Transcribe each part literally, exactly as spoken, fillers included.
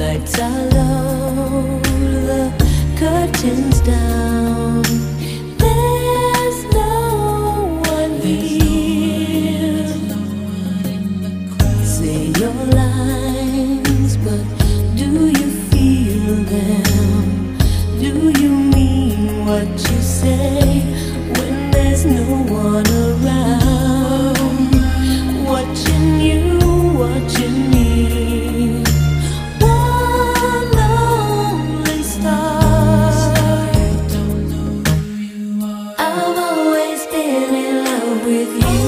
lights are low, the curtains down. There's no one here. Say your lines, but do you feel them? Do you mean what you say when there's no one around? Watching you, watching me. One lonely star. I've always been in love with you.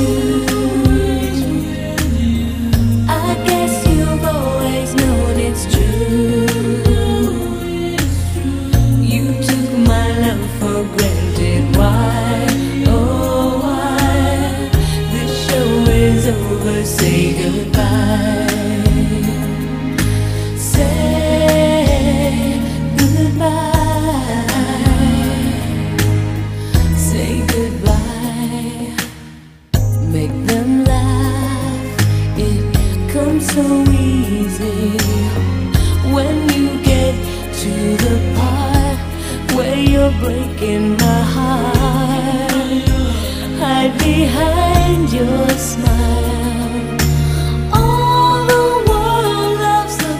I guess you've always known it's true. You took my love for granted. Why? Oh, why? This show is over. Say goodbye. Say goodbye. Say goodbye. Make them laugh. It comes so easy when you get to the part where you're breaking my heart. Hide behind your smile. All the world loves a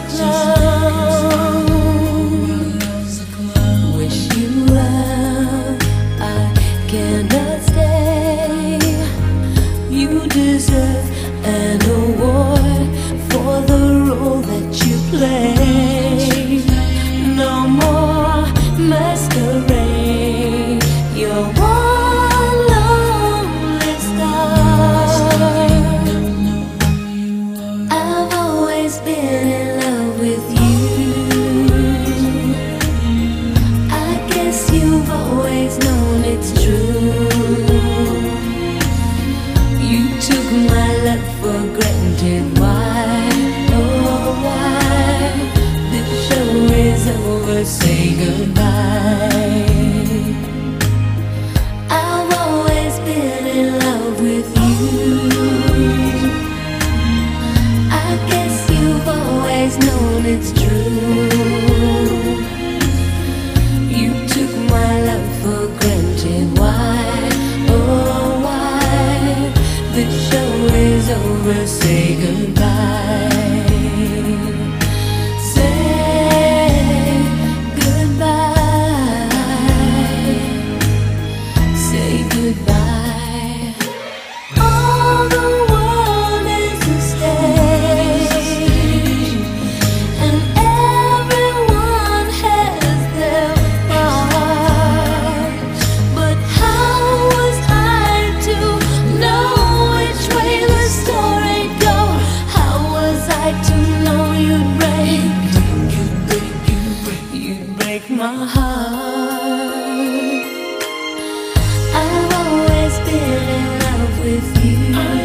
clown. Wish you well, I cannot stay. You deserve an award for the role that you play. No more masquerade. You're one lonely star. I've always been in love with you. I guess you've always known it's true. You took my love for granted. Why? Oh, why? This show is over. Say goodbye. I've always been in love with you. I guess you've always known it's true. You took my love for granted. Why? Oh, why? The show is over. Say goodbye. Say goodbye. Say goodbye. All the world is a stage, and everyone has their part. But how was I to know which way the story'd go? How was I to know you'd break? You'd break my heart. I've always been in love with you.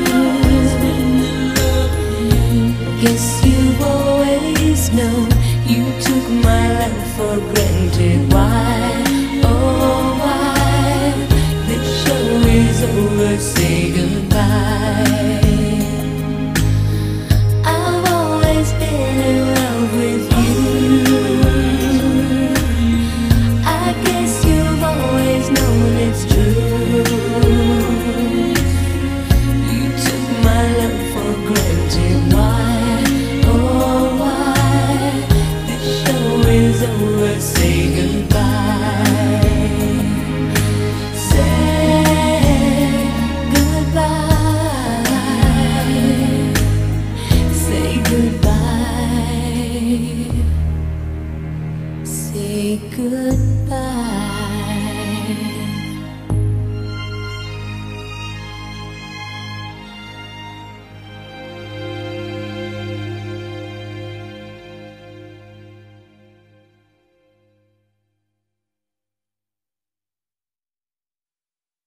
Guess you've always known. You took my love for granted. Why? Oh, why? The show is over. Say goodbye. I've always been in love with you. I guess you've always known it's true. You took my love for granted. Why? Oh, why? The show is over. Say goodbye. Say goodbye. Say goodbye. Say goodbye.